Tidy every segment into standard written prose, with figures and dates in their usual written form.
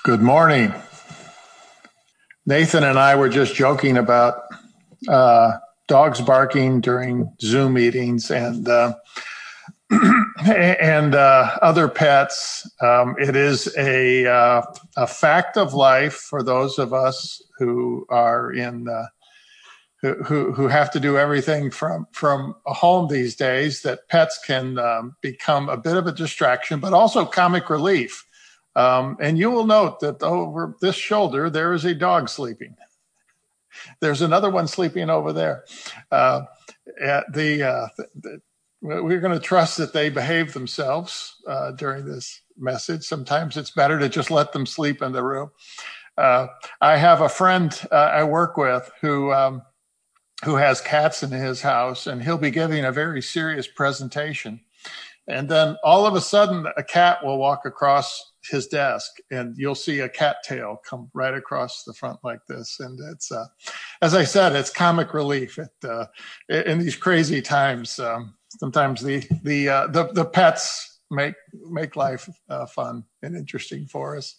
Good morning. Nathan and I were just joking about dogs barking during Zoom meetings and other pets. It is a fact of life for those of us who are who have to do everything from a home these days, that pets can become a bit of a distraction, but also comic relief. And you will note that over this shoulder, there is a dog sleeping. There's another one sleeping over there. We're going to trust that they behave themselves during this message. Sometimes it's better to just let them sleep in the room. I have a friend I work with who has cats in his house, and he'll be giving a very serious presentation. And then all of a sudden, a cat will walk across his desk, and you'll see a cat tail come right across the front like this. And it's, as I said, it's comic relief in these crazy times. Sometimes the pets make life fun and interesting for us.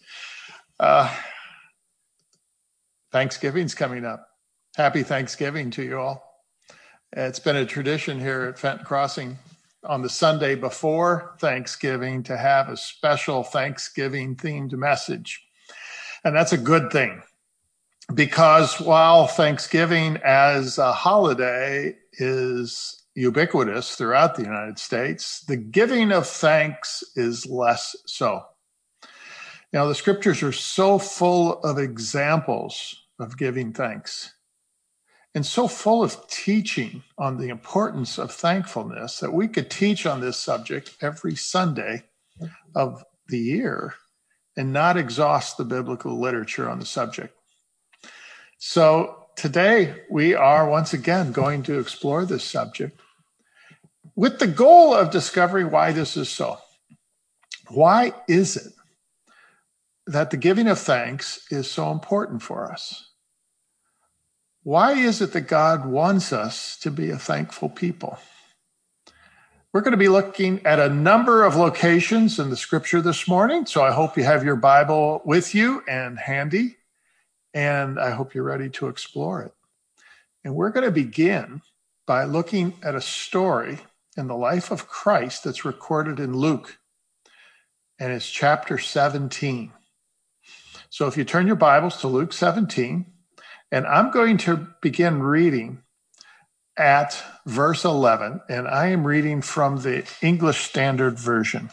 Thanksgiving's coming up. Happy Thanksgiving to you all. It's been a tradition here at Fenton Crossing on the Sunday before Thanksgiving to have a special Thanksgiving themed message. And that's a good thing, because while Thanksgiving as a holiday is ubiquitous throughout the United States, the giving of thanks is less so. You know, the scriptures are so full of examples of giving thanks, and so full of teaching on the importance of thankfulness that we could teach on this subject every Sunday of the year and not exhaust the biblical literature on the subject. So today we are once again going to explore this subject with the goal of discovering why this is so. Why is it that the giving of thanks is so important for us? Why is it that God wants us to be a thankful people? We're going to be looking at a number of locations in the scripture this morning, so I hope you have your Bible with you and handy, and I hope you're ready to explore it. And we're going to begin by looking at a story in the life of Christ that's recorded in Luke, and it's chapter 17. So if you turn your Bibles to Luke 17, and I'm going to begin reading at verse 11, and I am reading from the English Standard Version.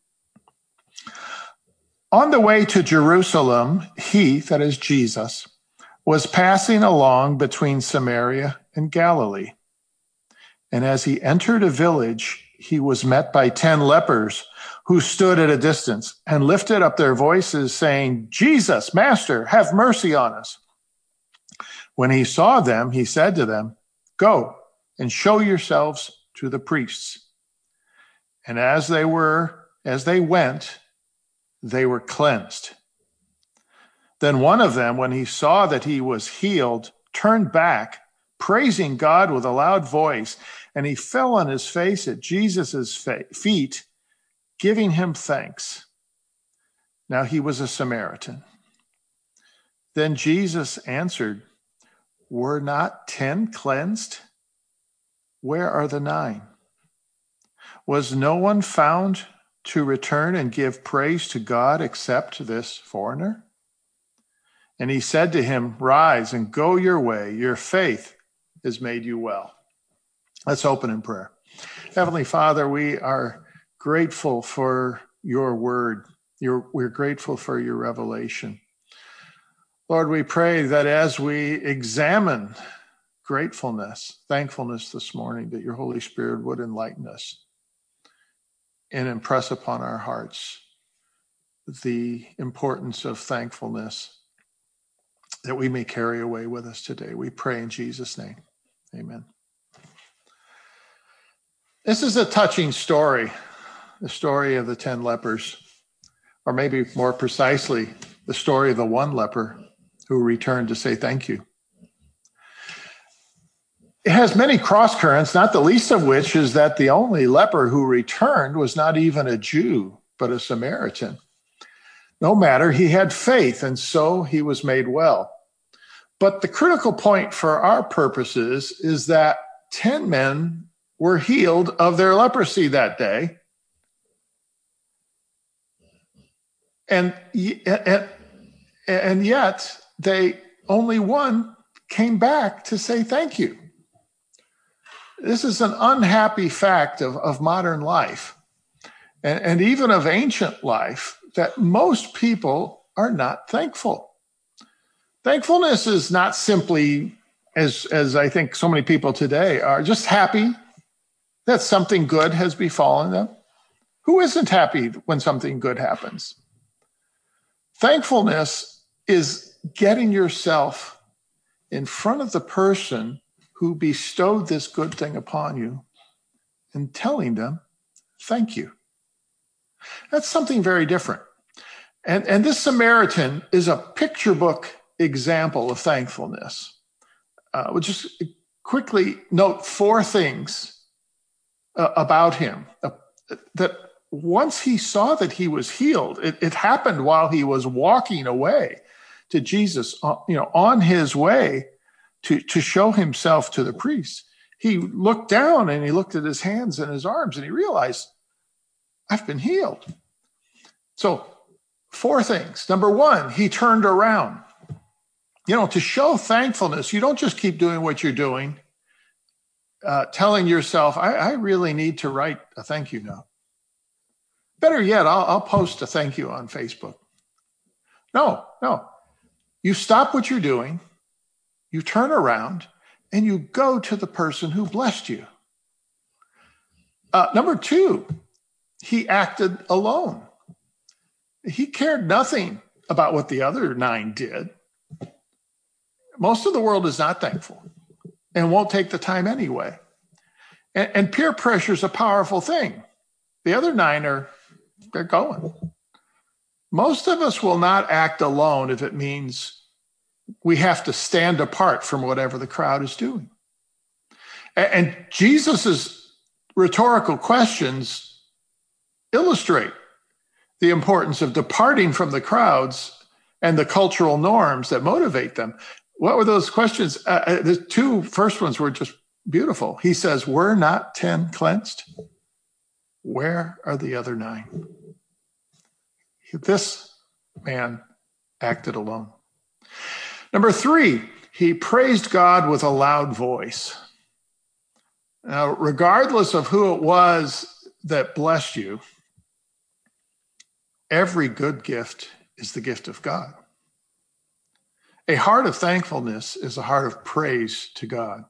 On the way to Jerusalem, he, that is Jesus, was passing along between Samaria and Galilee. And as he entered a village, he was met by 10 lepers who stood at a distance and lifted up their voices, saying, "Jesus, Master, have mercy on us." When he saw them, he said to them, "Go and show yourselves to the priests." And as they went, they were cleansed. Then one of them, when he saw that he was healed, turned back, praising God with a loud voice, and he fell on his face at Jesus' feet, giving him thanks. Now he was a Samaritan. Then Jesus answered, "Were not 10 cleansed? Where are the 9? Was no one found to return and give praise to God except this foreigner?" And he said to him, "Rise and go your way. Your faith has made you well." Let's open in prayer. Heavenly Father, we are grateful for your word. We're grateful for your revelation. Lord, we pray that as we examine thankfulness this morning, that your Holy Spirit would enlighten us and impress upon our hearts the importance of thankfulness that we may carry away with us today. We pray in Jesus' name. Amen. This is a touching story, the story of the 10 lepers, or maybe more precisely, the story of the one leper who returned to say thank you. It has many cross currents, not the least of which is that the only leper who returned was not even a Jew, but a Samaritan. No matter, he had faith, and so he was made well. But the critical point for our purposes is that 10 men were healed of their leprosy that day. And yet only one came back to say thank you. This is an unhappy fact of modern life and even of ancient life, that most people are not thankful. Thankfulness is not simply, as I think so many people today are, just happy that something good has befallen them. Who isn't happy when something good happens? Thankfulness is getting yourself in front of the person who bestowed this good thing upon you and telling them, thank you. That's something very different. And this Samaritan is a picture book example of thankfulness. We'll just quickly note 4 things about him. That once he saw that he was healed, it happened while he was walking away to Jesus, on his way to show himself to the priest. He looked down and he looked at his hands and his arms and he realized, I've been healed. So 4 things. Number 1, he turned around. To show thankfulness, you don't just keep doing what you're doing, telling yourself, I really need to write a thank you note. Better yet, I'll post a thank you on Facebook. No. You stop what you're doing, you turn around, and you go to the person who blessed you. Number 2, he acted alone. He cared nothing about what the other 9 did. Most of the world is not thankful and won't take the time anyway. And peer pressure is a powerful thing. The other 9 they're going. Most of us will not act alone if it means we have to stand apart from whatever the crowd is doing. And Jesus's rhetorical questions illustrate the importance of departing from the crowds and the cultural norms that motivate them. What were those questions? The 2 first ones were just beautiful. He says, were not 10 cleansed? Where are the other 9? This man acted alone. Number 3, he praised God with a loud voice. Now, regardless of who it was that blessed you, every good gift is the gift of God. A heart of thankfulness is a heart of praise to God.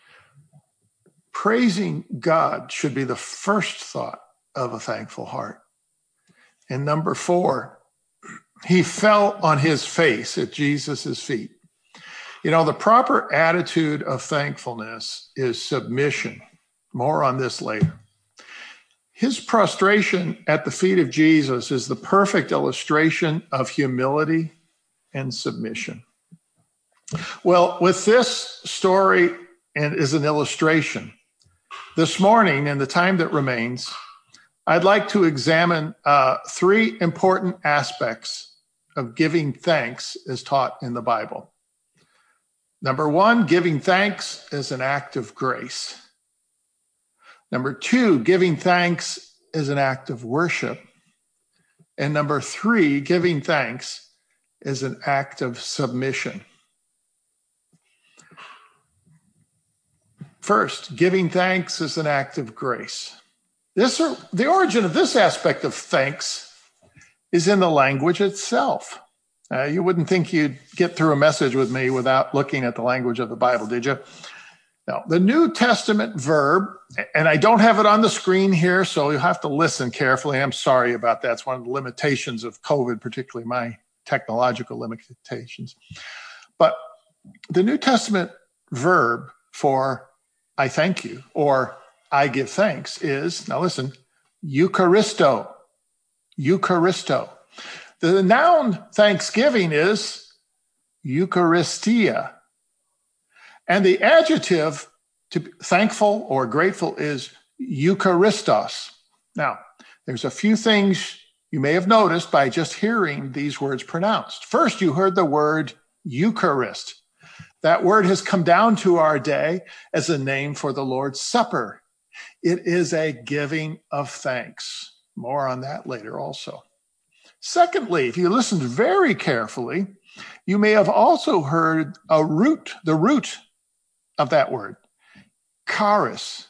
Praising God should be the first thought of a thankful heart. And number 4, he fell on his face at Jesus' feet. The proper attitude of thankfulness is submission. More on this later. His prostration at the feet of Jesus is the perfect illustration of humility and submission. Well, with this story and as an illustration, this morning, in the time that remains, I'd like to examine 3 important aspects of giving thanks as taught in the Bible. Number 1, giving thanks is an act of grace. Number 2, giving thanks is an act of worship. And number 3, giving thanks is an act of submission. First, giving thanks is an act of grace. The origin of this aspect of thanks is in the language itself. You wouldn't think you'd get through a message with me without looking at the language of the Bible, did you? Now, the New Testament verb, and I don't have it on the screen here, so you'll have to listen carefully. I'm sorry about that. It's one of the limitations of COVID, particularly my technological limitations. But the New Testament verb for I thank you or I give thanks is, now listen, Eucharisto. Eucharisto. The noun thanksgiving is Eucharistia. And the adjective to be thankful or grateful is Eucharistos. Now, there's a few things you may have noticed by just hearing these words pronounced. First, you heard the word Eucharist. That word has come down to our day as a name for the Lord's Supper. It is a giving of thanks. More on that later also. Secondly, if you listened very carefully, you may have also heard the root of that word, charis,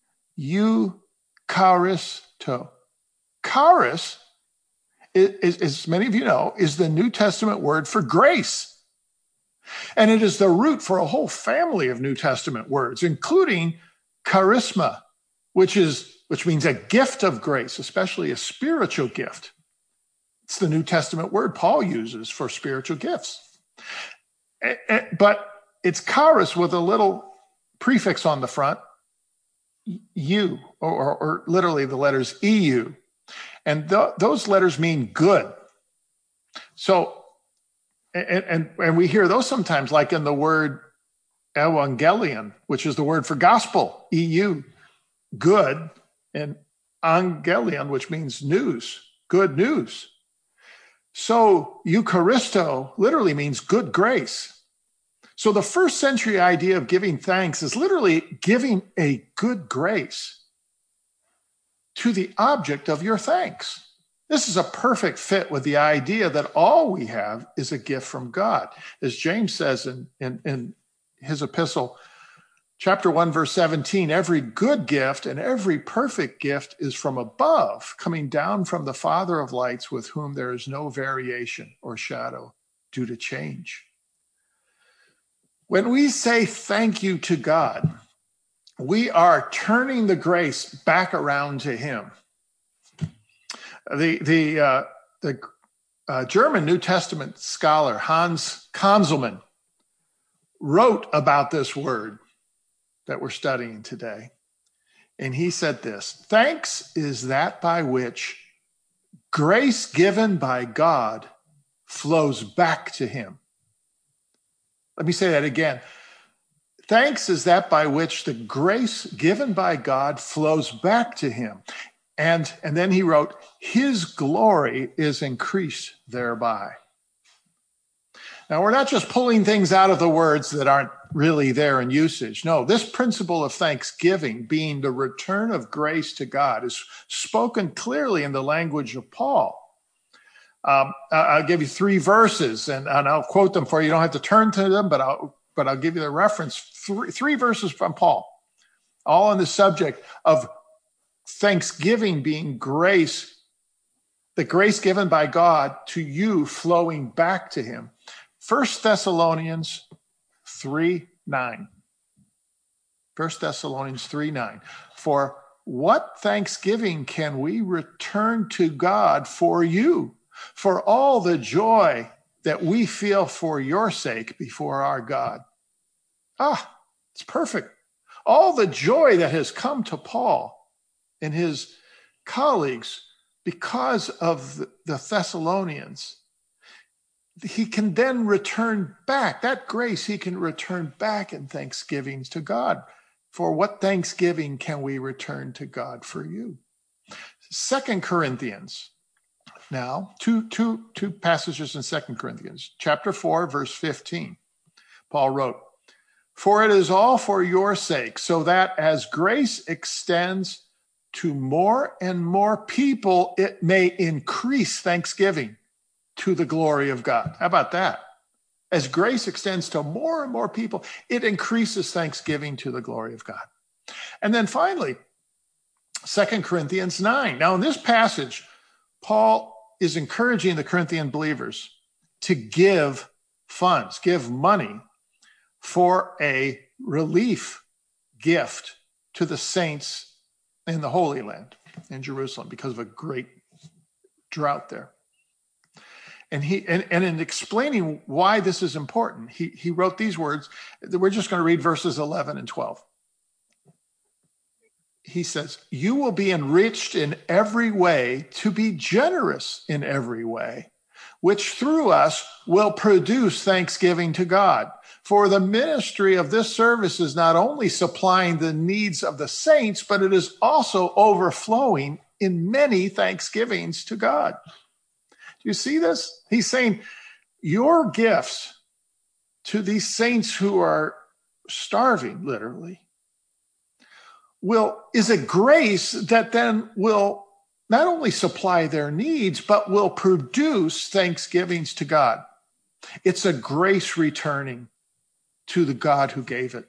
eucharisto. Charis, as many of you know, is the New Testament word for grace. And it is the root for a whole family of New Testament words, including charisma, which means a gift of grace, especially a spiritual gift. It's the New Testament word Paul uses for spiritual gifts. But it's charis with a little prefix on the front, U, or literally the letters EU. And those letters mean good. So, and we hear those sometimes, like in the word evangelion, which is the word for gospel, EU, good, and angelion, which means news, good news. So Eucharisto literally means good grace. So the first century idea of giving thanks is literally giving a good grace to the object of your thanks. This is a perfect fit with the idea that all we have is a gift from God. As James says in his epistle, chapter 1, verse 17, every good gift and every perfect gift is from above, coming down from the Father of lights, with whom there is no variation or shadow due to change. When we say thank you to God, we are turning the grace back around to him. The German New Testament scholar Hans Kanzelmann wrote about this word that we're studying today. And he said this: thanks is that by which grace given by God flows back to him. Let me say that again. Thanks is that by which the grace given by God flows back to him. And then he wrote, his glory is increased thereby. Now, we're not just pulling things out of the words that aren't really there in usage. No, this principle of thanksgiving, being the return of grace to God, is spoken clearly in the language of Paul. I'll give you 3 verses, and I'll quote them for you. You don't have to turn to them, but I'll give you the reference. Three verses from Paul, all on the subject of thanksgiving being grace, the grace given by God to you flowing back to him. 1 Thessalonians 3:9. 1 Thessalonians 3:9. For what thanksgiving can we return to God for you, for all the joy that we feel for your sake before our God? It's perfect. All the joy that has come to Paul and his colleagues because of the Thessalonians, he can then return back. That grace he can return back in thanksgivings to God. For what thanksgiving can we return to God for you? 2 Corinthians. Now, two passages in 2 Corinthians. Chapter 4, verse 15. Paul wrote, for it is all for your sake, so that as grace extends to more and more people, it may increase thanksgiving to the glory of God. How about that? As grace extends to more and more people, it increases thanksgiving to the glory of God. And then finally, 2 Corinthians 9. Now, in this passage, Paul is encouraging the Corinthian believers to give funds, give money for a relief gift to the saints in the Holy Land in Jerusalem because of a great drought there. And in explaining why this is important, he wrote these words. We're just going to read verses 11 and 12. He says, you will be enriched in every way to be generous in every way, which through us will produce thanksgiving to God. For the ministry of this service is not only supplying the needs of the saints, but it is also overflowing in many thanksgivings to God. Do you see this? He's saying your gifts to these saints who are starving, literally, is a grace that then will not only supply their needs, but will produce thanksgivings to God. It's a grace returning to the God who gave it.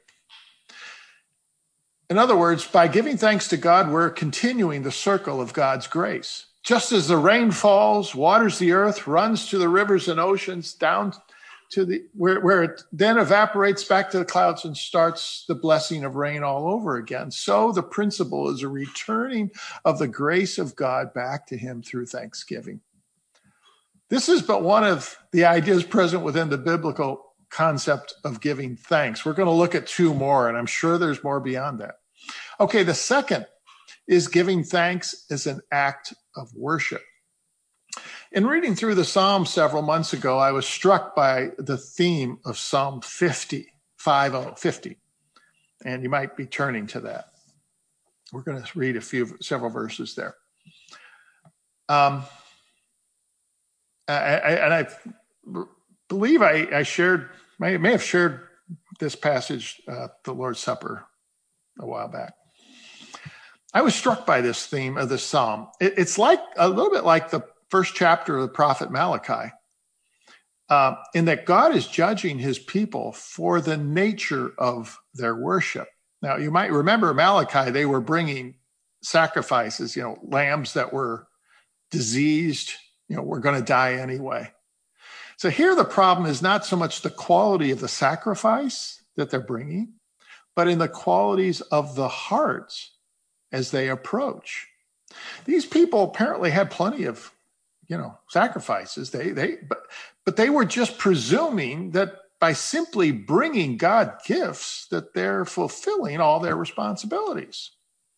In other words, by giving thanks to God, we're continuing the circle of God's grace. Just as the rain falls, waters the earth, runs to the rivers and oceans, down to where it then evaporates back to the clouds and starts the blessing of rain all over again. So the principle is a returning of the grace of God back to him through thanksgiving. This is but one of the ideas present within the biblical concept of giving thanks. We're going to look at two more, and I'm sure there's more beyond that. Okay, the second is giving thanks as an act of worship. In reading through the Psalms several months ago, I was struck by the theme of Psalm 50, 50. And you might be turning to that. We're going to read several verses there. And I believe I may have shared this passage at the Lord's Supper a while back. I was struck by this theme of the Psalm. It's like a little bit like the first chapter of the prophet Malachi, in that God is judging his people for the nature of their worship. Now, you might remember Malachi, they were bringing sacrifices, lambs that were diseased, were going to die anyway. So here the problem is not so much the quality of the sacrifice that they're bringing, but in the qualities of the hearts as they approach. These people apparently had plenty of sacrifices. But they were just presuming that by simply bringing God gifts, that they're fulfilling all their responsibilities.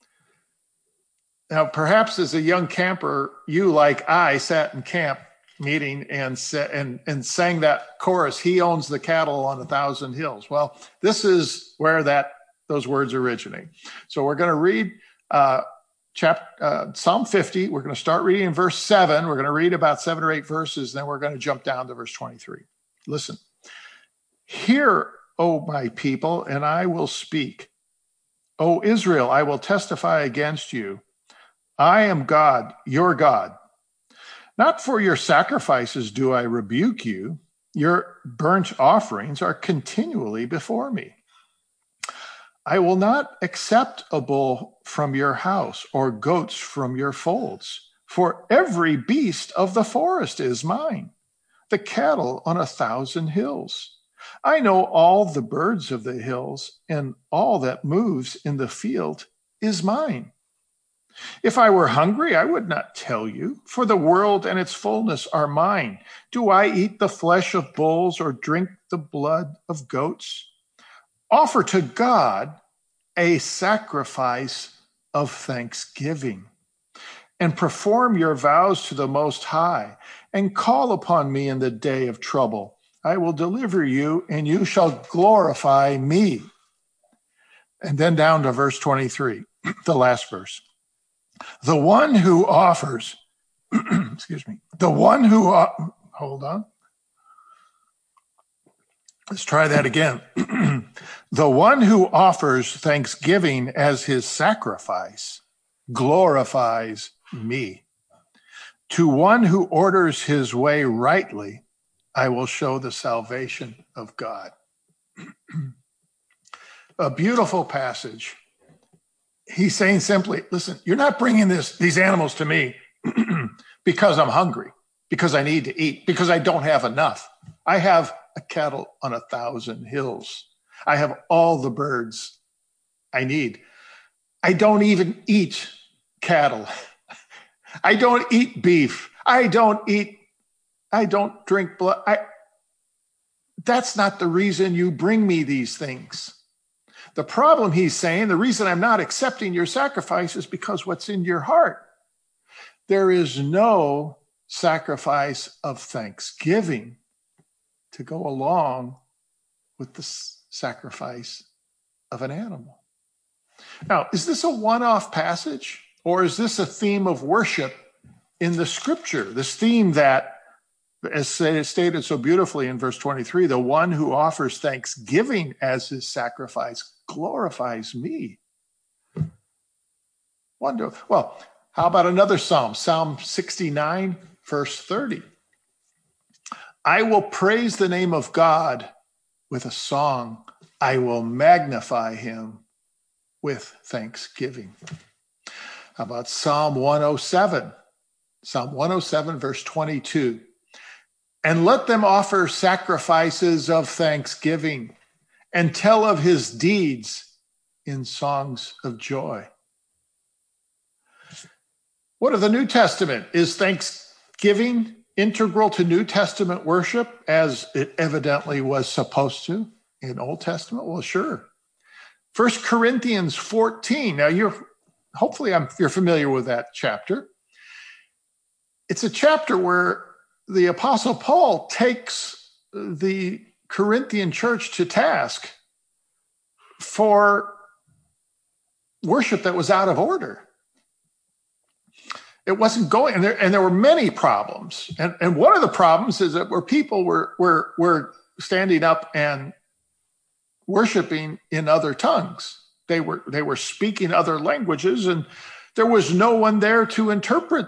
Now, perhaps as a young camper, you, like I, sat in camp meeting and sang that chorus, "He owns the cattle on 1,000 hills." Well, this is where those words originate. So we're going to read Psalm 50. We're going to start reading in verse 7. We're going to read about 7 or 8 verses, then we're going to jump down to verse 23. Listen. "Hear, O my people, and I will speak. O Israel, I will testify against you. I am God, your God. Not for your sacrifices do I rebuke you. Your burnt offerings are continually before me. I will not accept a bull from your house or goats from your folds, for every beast of the forest is mine, the cattle on 1,000 hills. I know all the birds of the hills, and all that moves in the field is mine. If I were hungry, I would not tell you, for the world and its fullness are mine. Do I eat the flesh of bulls or drink the blood of goats? Offer to God a sacrifice of thanksgiving, and perform your vows to the Most High, and call upon me in the day of trouble. I will deliver you, and you shall glorify me." And then down to verse 23, the last verse. "The one who offers, hold on. Let's try that again. "The one who offers thanksgiving as his sacrifice glorifies me. To one who orders his way rightly, I will show the salvation of God." A beautiful passage. He's saying simply, listen, you're not bringing these animals to me because I'm hungry, because I need to eat, because I don't have enough. I have a cattle on 1,000 hills. I have all the birds I need. I don't even eat cattle. I don't eat beef. I don't drink blood. That's not the reason you bring me these things. The problem, he's saying, the reason I'm not accepting your sacrifice is because what's in your heart. There is no sacrifice of thanksgiving to go along with the sacrifice of an animal. Now, is this a one-off passage? Or is this a theme of worship in the scripture? This theme that, as stated so beautifully in verse 23, the one who offers thanksgiving as his sacrifice glorifies me. Wonderful. Well, how about another psalm? Psalm 69, verse 30. I will praise the name of God with a song. I will magnify him with thanksgiving. How about Psalm 107? Psalm 107, verse 22. And let them offer sacrifices of thanksgiving and tell of his deeds in songs of joy. What of the New Testament? Is thanksgiving integral to New Testament worship as it evidently was supposed to in Old Testament? Well, sure. 1 Corinthians 14. Now, you're familiar with that chapter. It's a chapter where the Apostle Paul takes the Corinthian church to task for worship that was out of order. It wasn't going, and there were many problems. And one of the problems is that where people were standing up and worshiping in other tongues. They were speaking other languages, and there was no one there to interpret.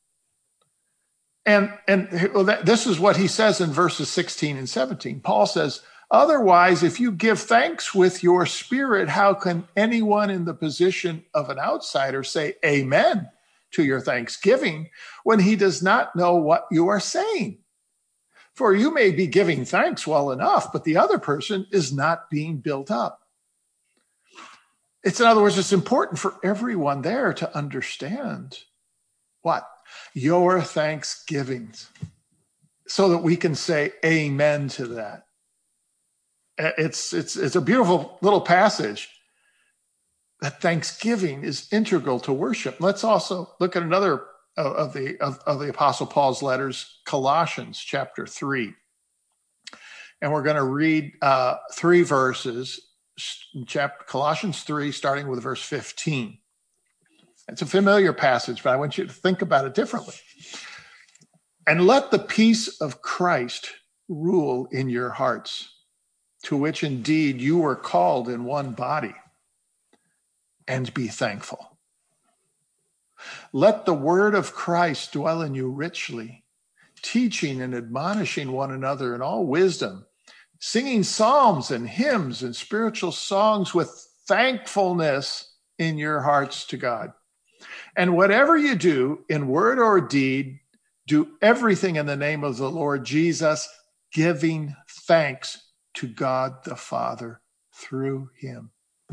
And this is what he says in verses 16 and 17. Paul says, otherwise, if you give thanks with your spirit, how can anyone in the position of an outsider say amen to your thanksgiving when he does not know what you are saying? For you may be giving thanks well enough, but the other person is not being built up. In other words, it's important for everyone there to understand what? Your thanksgivings, so that we can say amen to that. It's a beautiful little passage. That thanksgiving is integral to worship. Let's also look at another of the Apostle Paul's letters, Colossians chapter 3. And we're going to read 3 verses, Colossians 3, starting with verse 15. It's a familiar passage, but I want you to think about it differently. And let the peace of Christ rule in your hearts, to which indeed you were called in one body, and be thankful. Let the word of Christ dwell in you richly, teaching and admonishing one another in all wisdom, singing psalms and hymns and spiritual songs with thankfulness in your hearts to God. And whatever you do in word or deed, do everything in the name of the Lord Jesus, giving thanks to God the Father through him.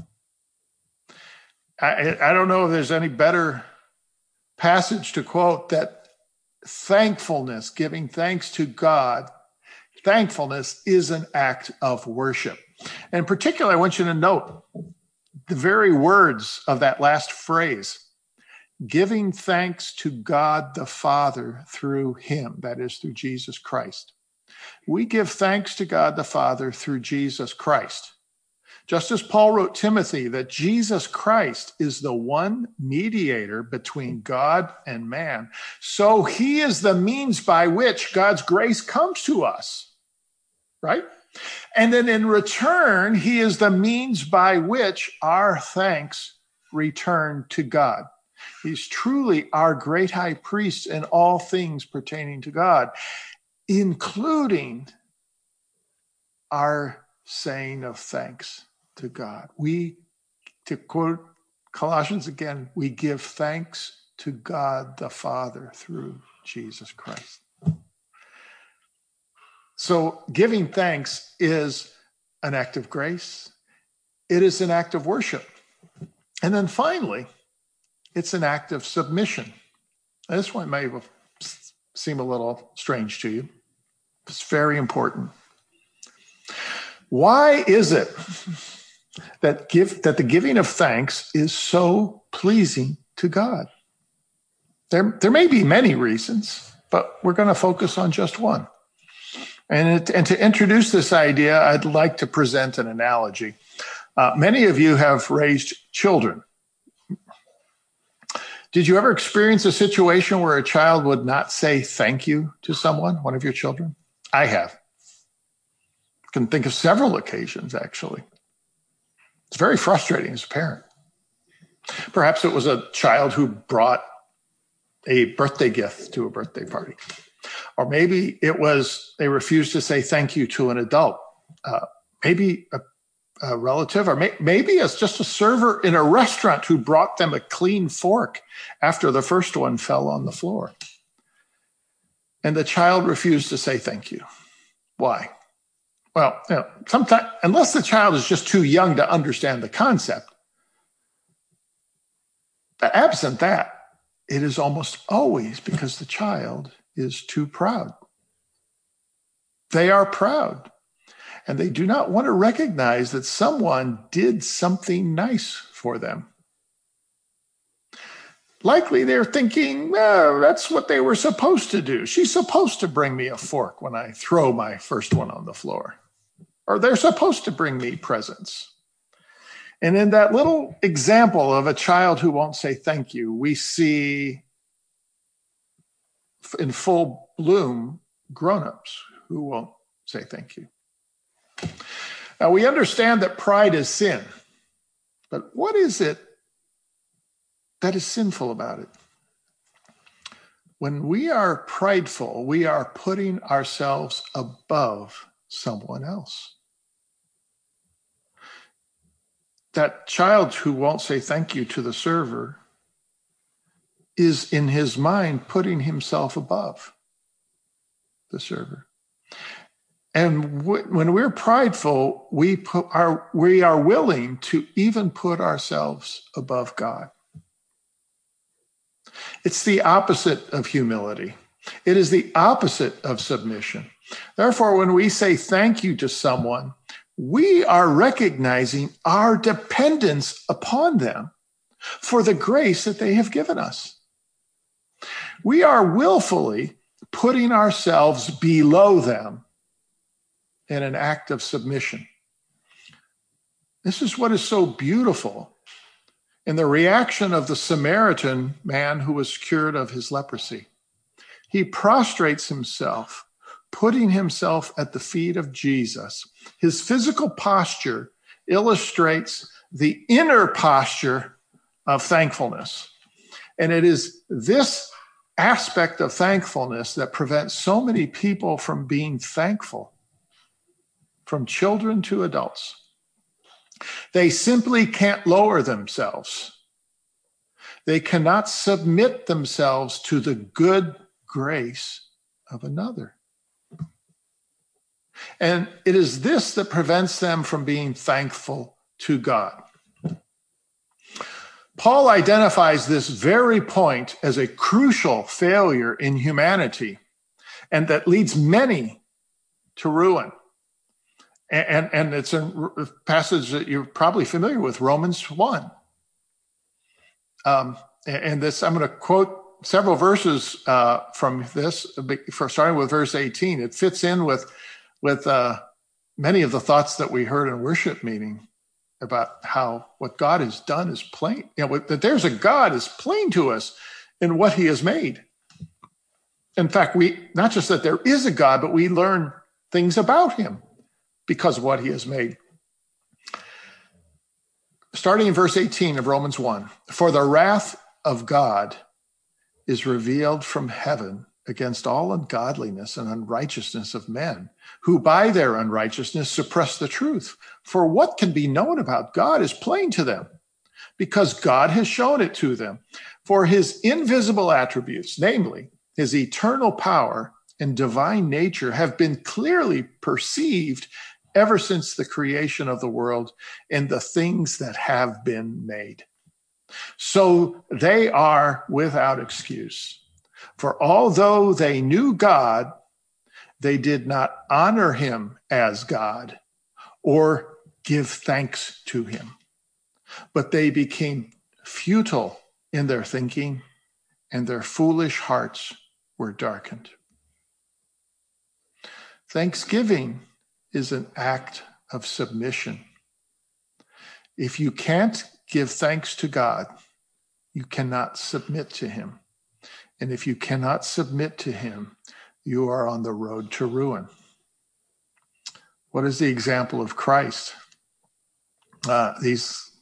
I don't know if there's any better passage to quote that thankfulness, giving thanks to God, thankfulness is an act of worship. And in particular, I want you to note the very words of that last phrase, giving thanks to God the Father through him, that is, through Jesus Christ. We give thanks to God the Father through Jesus Christ. Just as Paul wrote Timothy that Jesus Christ is the one mediator between God and man, so he is the means by which God's grace comes to us, right? And then in return, he is the means by which our thanks return to God. He's truly our great high priest in all things pertaining to God, including our saying of thanks to God. To quote Colossians again, we give thanks to God the Father through Jesus Christ. So giving thanks is an act of grace. It is an act of worship. And then finally, it's an act of submission. Now, this one may seem a little strange to you. It's very important. Why is it that the giving of thanks is so pleasing to God? There may be many reasons, but we're going to focus on just one. And to introduce this idea, I'd like to present an analogy. Many of you have raised children. Did you ever experience a situation where a child would not say thank you to someone, one of your children? I have. I can think of several occasions, actually. It's very frustrating as a parent. Perhaps it was a child who brought a birthday gift to a birthday party. Or maybe it was they refused to say thank you to an adult, maybe a relative, or maybe it's just a server in a restaurant who brought them a clean fork after the first one fell on the floor. And the child refused to say thank you. Why? Well, sometimes, unless the child is just too young to understand the concept, absent that, it is almost always because the child is too proud. They are proud, and they do not want to recognize that someone did something nice for them. Likely they're thinking, that's what they were supposed to do. She's supposed to bring me a fork when I throw my first one on the floor. Or they're supposed to bring me presents. And in that little example of a child who won't say thank you, we see in full bloom grown-ups who won't say thank you. Now, we understand that pride is sin, but what is it that is sinful about it? When we are prideful, we are putting ourselves above someone else. That child who won't say thank you to the server is in his mind putting himself above the server. And when we're prideful, we are willing to even put ourselves above God. It's the opposite of humility. It is the opposite of submission. Therefore, when we say thank you to someone, we are recognizing our dependence upon them for the grace that they have given us. We are willfully putting ourselves below them in an act of submission. This is what is so beautiful in the reaction of the Samaritan man who was cured of his leprosy. He prostrates himself, putting himself at the feet of Jesus. His physical posture illustrates the inner posture of thankfulness. And it is this aspect of thankfulness that prevents so many people from being thankful, from children to adults. They simply can't lower themselves. They cannot submit themselves to the good grace of another. And it is this that prevents them from being thankful to God. Paul identifies this very point as a crucial failure in humanity, and that leads many to ruin. And it's a passage that you're probably familiar with, Romans 1. And this, I'm going to quote several verses from this, starting with verse 18. It fits in with many of the thoughts that we heard in worship meeting about how what God has done is plain. That there's a God is plain to us in what he has made. In fact, not just that there is a God, but we learn things about him because of what he has made. Starting in verse 18 of Romans 1, for the wrath of God is revealed from heaven against all ungodliness and unrighteousness of men, who by their unrighteousness suppress the truth. For what can be known about God is plain to them, because God has shown it to them. For his invisible attributes, namely his eternal power and divine nature, have been clearly perceived ever since the creation of the world and the things that have been made. So they are without excuse. For although they knew God, they did not honor him as God or give thanks to him, but they became futile in their thinking, and their foolish hearts were darkened. Thanksgiving is an act of submission. If you can't give thanks to God, you cannot submit to him. And if you cannot submit to him, you are on the road to ruin. What is the example of Christ? We're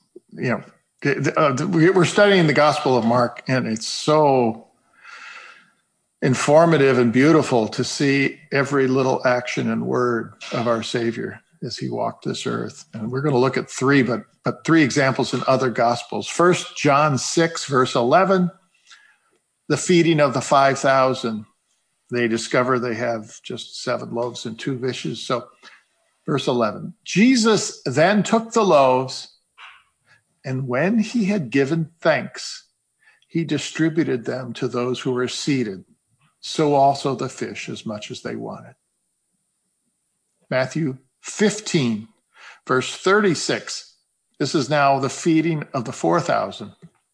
studying the Gospel of Mark, and it's so informative and beautiful to see every little action and word of our Savior as he walked this earth. And we're going to look at three, but three examples in other Gospels. First, John 6, verse 11, the feeding of the 5,000. They discover they have just 7 loaves and 2 fishes. So verse 11, Jesus then took the loaves, and when he had given thanks, he distributed them to those who were seated, so also the fish as much as they wanted. Matthew 15, verse 36, this is now the feeding of the 4,000.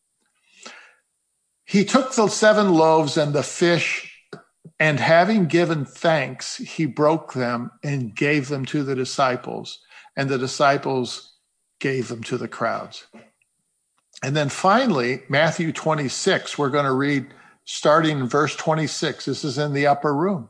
He took the 7 loaves and the fish, and having given thanks, he broke them and gave them to the disciples, and the disciples gave them to the crowds. And then finally, Matthew 26, we're going to read starting in verse 26. This is in the upper room,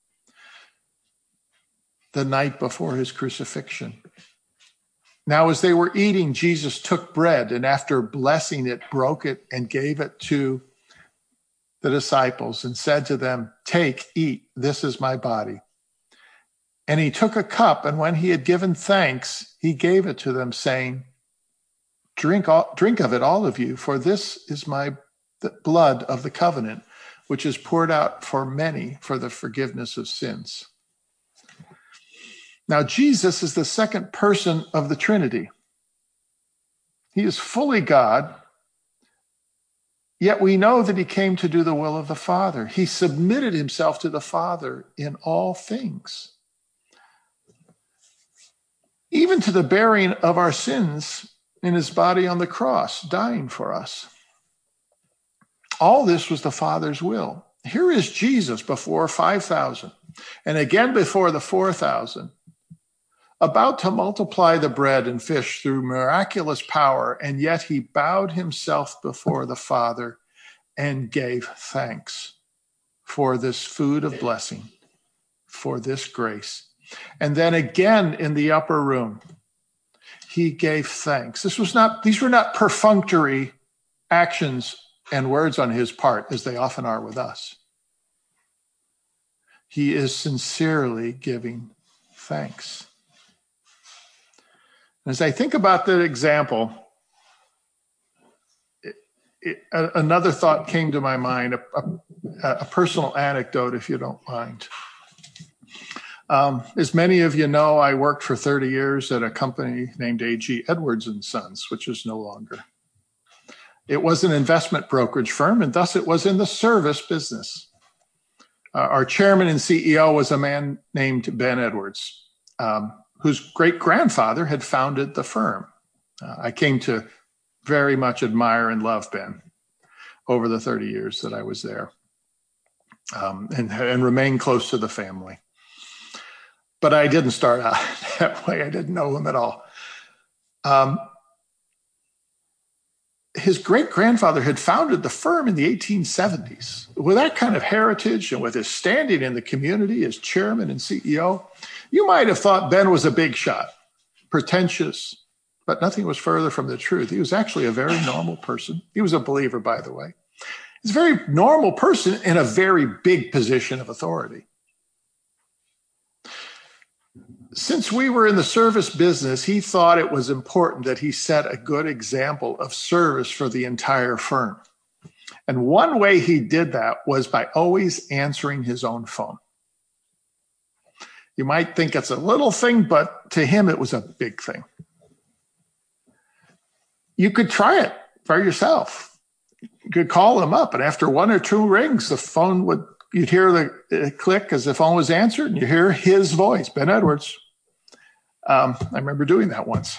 the night before his crucifixion. Now, as they were eating, Jesus took bread, and after blessing it, broke it and gave it to the disciples and said to them, "Take, eat, this is my body." And he took a cup, and when he had given thanks, he gave it to them, saying, Drink of it, all of you, for this is my blood of the covenant, which is poured out for many for the forgiveness of sins. Now, Jesus is the second person of the Trinity. He is fully God, yet we know that he came to do the will of the Father. He submitted himself to the Father in all things, even to the bearing of our sins in his body on the cross, dying for us. All this was the Father's will. Here is Jesus before 5,000, and again before the 4,000, about to multiply the bread and fish through miraculous power, and yet he bowed himself before the Father and gave thanks for this food of blessing, for this grace. And then again in the upper room, he gave thanks. These were not perfunctory actions and words on his part, as they often are with us. He is sincerely giving thanks. As I think about that example, another thought came to my mind, a personal anecdote, if you don't mind. As many of you know, I worked for 30 years at a company named A.G. Edwards & Sons, which is no longer. It was an investment brokerage firm, and thus it was in the service business. Our chairman and CEO was a man named Ben Edwards, whose great-grandfather had founded the firm. I came to very much admire and love Ben over the 30 years that I was there, and remain close to the family. But I didn't start out that way. I didn't know him at all. His great-grandfather had founded the firm in the 1870s. With that kind of heritage and with his standing in the community as chairman and CEO, you might have thought Ben was a big shot, pretentious, but nothing was further from the truth. He was actually a very normal person. He was a believer, by the way. He's a very normal person in a very big position of authority. Since we were in the service business, he thought it was important that he set a good example of service for the entire firm. And one way he did that was by always answering his own phone. You might think it's a little thing, but to him, it was a big thing. You could try it for yourself. You could call him up, and after 1 or 2 rings, you'd hear the click as the phone was answered, and you hear his voice, Ben Edwards. I remember doing that once.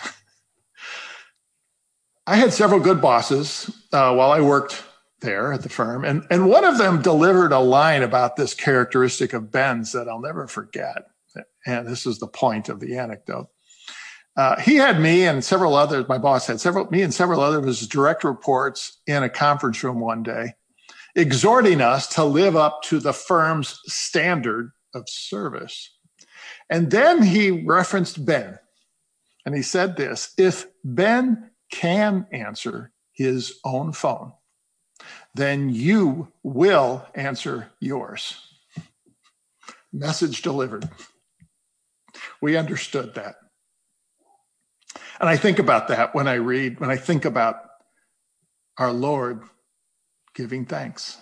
I had several good bosses while I worked there at the firm, and one of them delivered a line about this characteristic of Ben's that I'll never forget. And this is the point of the anecdote. He had me and several others, my boss had me and several others of his direct reports in a conference room one day, exhorting us to live up to the firm's standard of service. And then he referenced Ben, and he said this: if Ben can answer his own phone, then you will answer yours. Message delivered. We understood that. And I think about that when I think about our Lord giving thanks.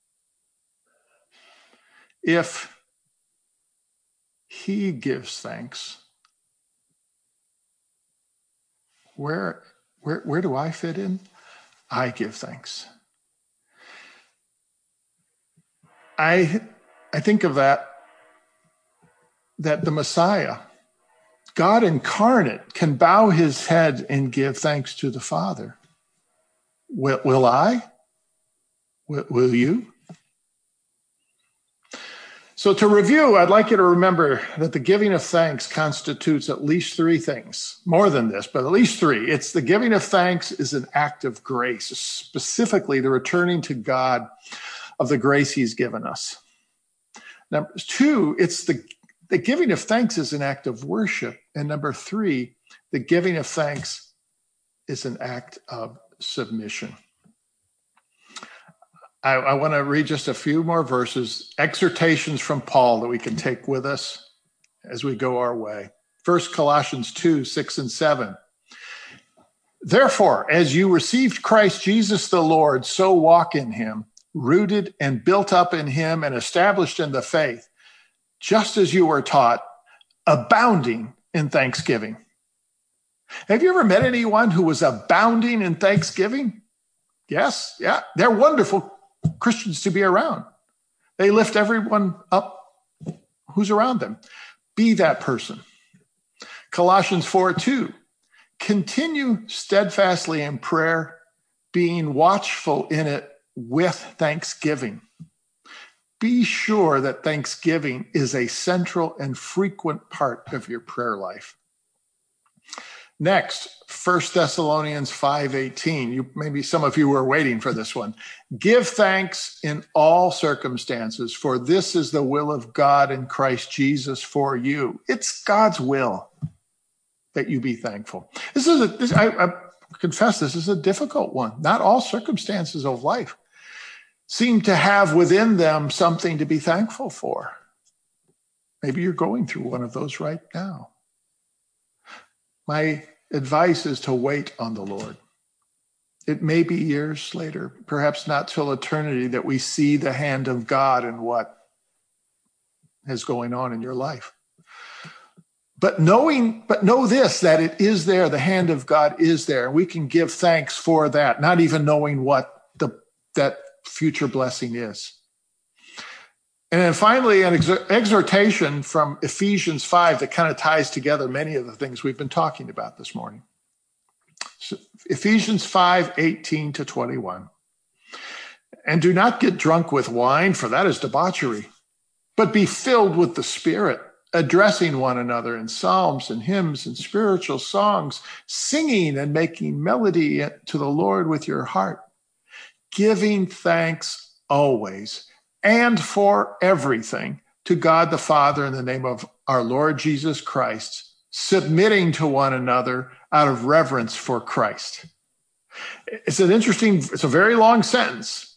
If he gives thanks, where do I fit in? I give thanks. I think of that the Messiah, God incarnate, can bow his head and give thanks to the Father. Will I? Will you? So to review, I'd like you to remember that the giving of thanks constitutes at least three things. More than this, but at least three. It's the giving of thanks is an act of grace, specifically the returning to God of the grace he's given us. Number two, it's the giving of thanks is an act of worship. And number three, the giving of thanks is an act of submission. I want to read just a few more verses, exhortations from Paul that we can take with us as we go our way. First, Colossians 2, 6 and 7. Therefore, as you received Christ Jesus the Lord, so walk in him, rooted and built up in him and established in the faith, just as you were taught, abounding in thanksgiving. Have you ever met anyone who was abounding in thanksgiving? Yes, yeah, they're wonderful Christians to be around. They lift everyone up who's around them. Be that person. Colossians 4:2, continue steadfastly in prayer, being watchful in it with thanksgiving. Be sure that thanksgiving is a central and frequent part of your prayer life. Next, 1 Thessalonians 5:18. Maybe some of you were waiting for this one. Give thanks in all circumstances, for this is the will of God in Christ Jesus for you. It's God's will that you be thankful. I confess this is a difficult one. Not all circumstances of life seem to have within them something to be thankful for. Maybe you're going through one of those right now. My advice is to wait on the Lord. It may be years later, perhaps not till eternity, that we see the hand of God in what is going on in your life. But know this, that it is there, the hand of God is there, and we can give thanks for that, not even knowing what that future blessing is. And then finally, an exhortation from Ephesians 5 that kind of ties together many of the things we've been talking about this morning. So Ephesians 5:18 to 21. And do not get drunk with wine, for that is debauchery, but be filled with the Spirit, addressing one another in psalms and hymns and spiritual songs, singing and making melody to the Lord with your heart, giving thanks always and for everything to God the Father in the name of our Lord Jesus Christ, submitting to one another out of reverence for Christ. It's a very long sentence.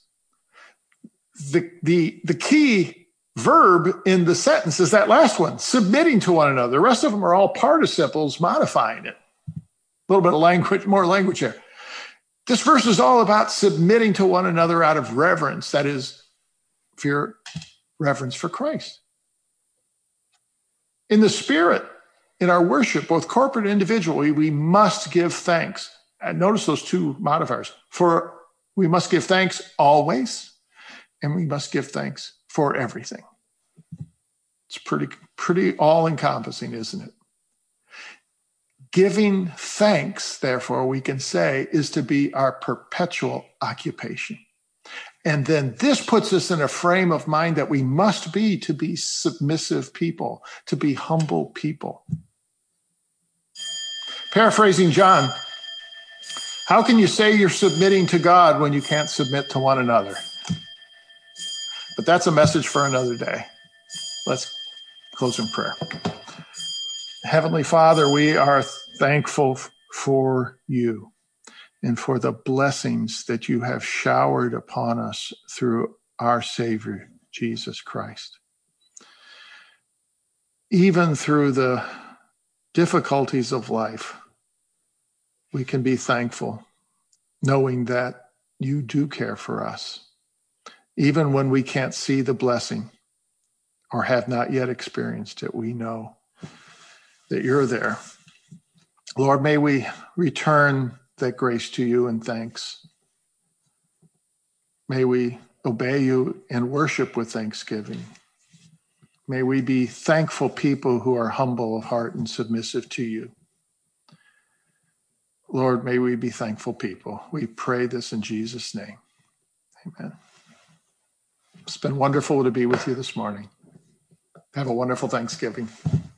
The key verb in the sentence is that last one, submitting to one another. The rest of them are all participles modifying it. A little bit of language, more language here. This verse is all about submitting to one another out of reverence. That is, fear, reverence for Christ. In the Spirit, in our worship, both corporate and individual, we must give thanks. And notice those two modifiers. For we must give thanks always, and we must give thanks for everything. It's pretty all-encompassing, isn't it? Giving thanks, therefore, we can say, is to be our perpetual occupation. And then this puts us in a frame of mind that we must be to be submissive people, to be humble people. Paraphrasing John, how can you say you're submitting to God when you can't submit to one another? But that's a message for another day. Let's close in prayer. Heavenly Father, we are thankful for you and for the blessings that you have showered upon us through our Savior, Jesus Christ. Even through the difficulties of life, we can be thankful, knowing that you do care for us. Even when we can't see the blessing or have not yet experienced it, we know that you're there. Lord, may we return that grace to you in thanks. May we obey you and worship with thanksgiving. May we be thankful people who are humble of heart and submissive to you. Lord, may we be thankful people. We pray this in Jesus' name. Amen. It's been wonderful to be with you this morning. Have a wonderful Thanksgiving.